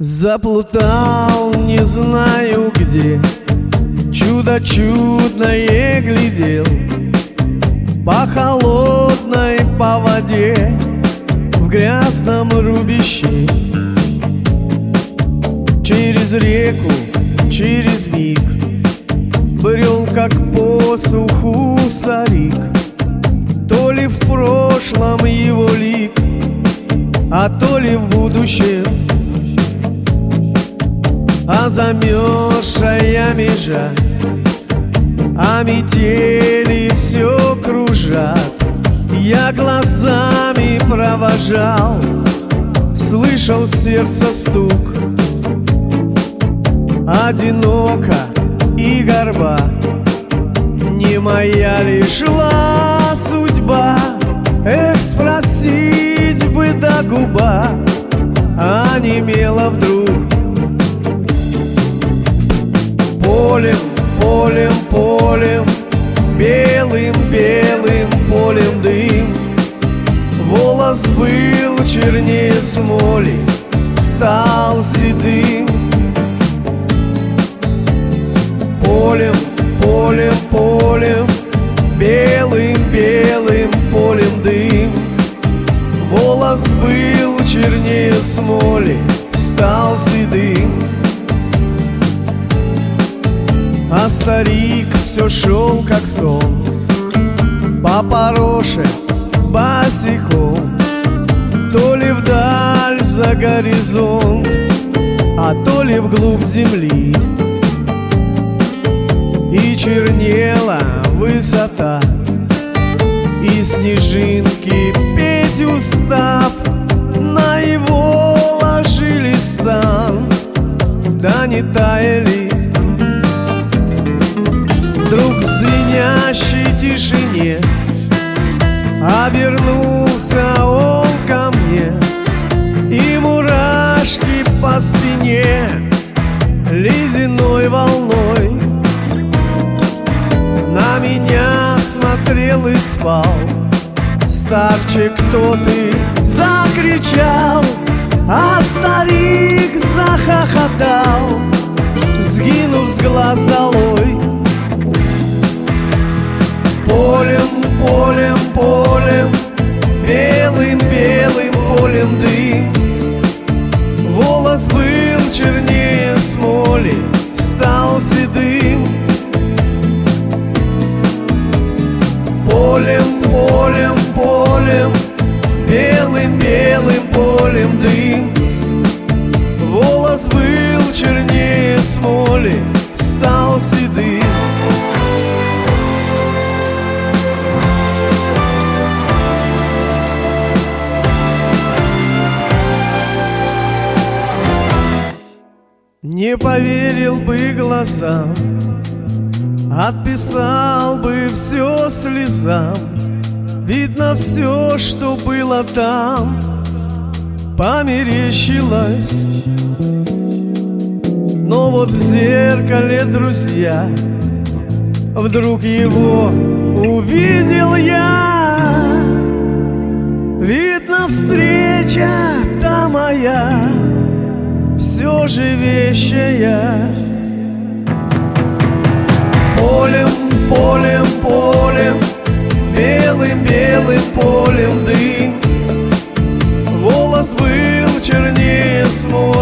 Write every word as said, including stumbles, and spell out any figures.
Заплутал, не знаю где, чудо чудное глядел по холодной по воде в грязном рубище. Через реку, через миг брел, как по суху старик. То ли в прошлом его лик, а то ли в будущем. А замерзшая межа, а метели все кружат. Я глазами провожал, слышал сердце стук. Одиноко и горба, не моя ли шла судьба? Эх, спросить бы до губа, а онемела вдруг. Полем, полем, полем, белым-белым полем дым. Волос был чернее смоли, стал седым. Полем, полем, полем, белым-белым полем дым. Волос был чернее смоли, стал седым. А старик все шел, как сон, по пороше босиком. То ли вдаль за горизонт, а то ли вглубь земли. И чернела высота, и снежинки, петь устав, на его ложились стан, да не таяли. Вдруг в звенящей тишине обернулся он ко мне, и мурашки по спине ледяной волной. На меня смотрел и спал старчик, кто ты? Закричал, а старик захохотал, сгинув с глаз долой. Полем, полем, полем, белым-белым полем дым. Волос был чернее смоли, стал седым. Полем, полем, полем, белым-белым полем дым. Волос был чернее смоли, стал седым. Не поверил бы глазам, отписал бы все слезам. Видно, все, что было там, померещилось. Но вот в зеркале, друзья, вдруг его увидел я. Видно, встреча та моя все же вещая. Полем, полем, полем, белым-белым полем дым. Волос был чернее смоли,